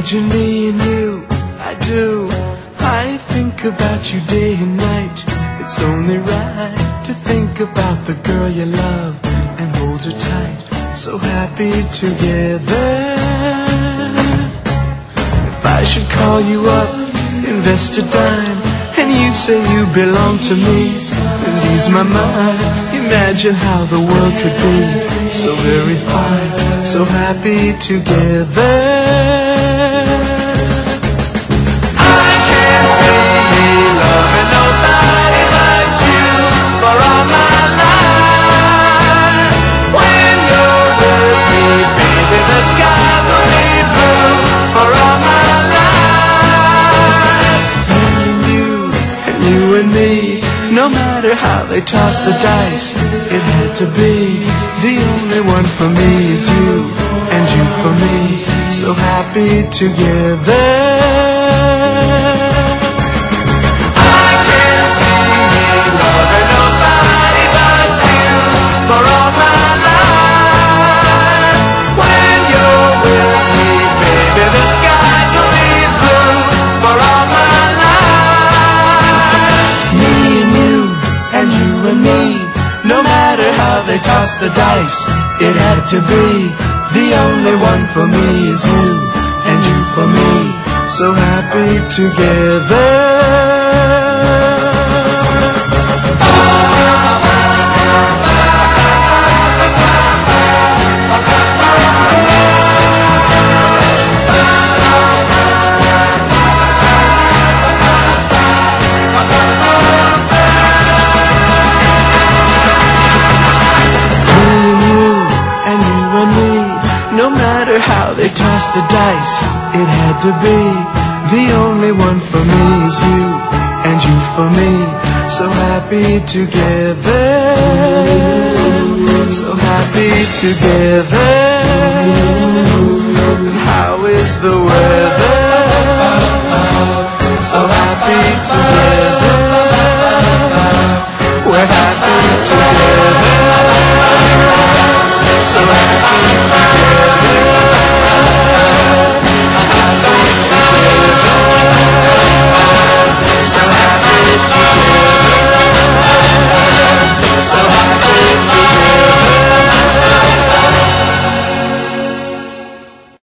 Imagine me and you, I do. I think about you day and night. It's only right to think about the girl you love and hold her tight. So happy together. If I should call you up, invest a dime, and you say you belong to me, and ease my mind. Imagine how the world could be so very fine, so happy together. I can't see me loving nobody but you for all my life. When you're with me, baby, the skies will be blue for all my life. And you and me, no matter how they toss the dice, it had to be. The only one for me is you, and you for me, so happy together. I can't see me loving nobody but you for all my life. When you're with me, baby, the skies will be blue for all my life. Me and you, and you and me, no matter how they toss the dice, it had to be. The only one for me is you, and you for me, so happy together. No matter how they toss the dice, it had to be. The only one for me is you, and you for me, so happy together. So happy together. And how is the weather? So happy together.